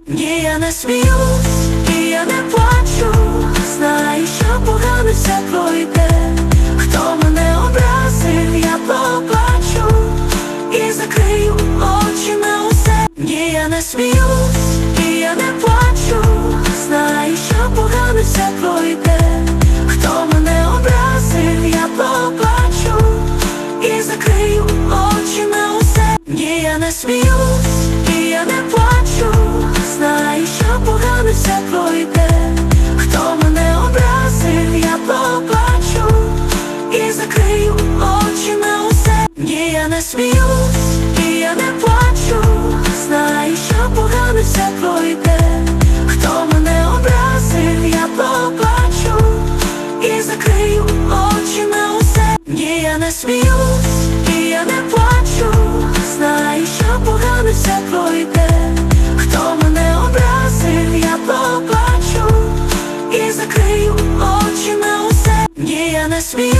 Ні, я не сміюсь, і я не плачу. Знаю, що погано все пройде. Хто мене образив, я поплачу і закрию очі на усе. Ні, я не сміюсь, і я не плачу. Знаю, що погано все пройде. Хто мене образив, я поплачу і закрию очі на усе. Ні, я не сміюсь, і я не плачу. Знаю, що погано все пройде. Хто мене образив, я поплачу і закрию очі на усе. Ні, я не сміюсь, і я не плачу. Знаю, що погано все пройде. Хто мене образив, я поплачу і закрию очі на усе. Ні, я не сміюсь, і я не плачу. Знаю, що погано все пройде. Хто мене образив, я поплачу і закрию очі на усе. Ні, я не сміюсь.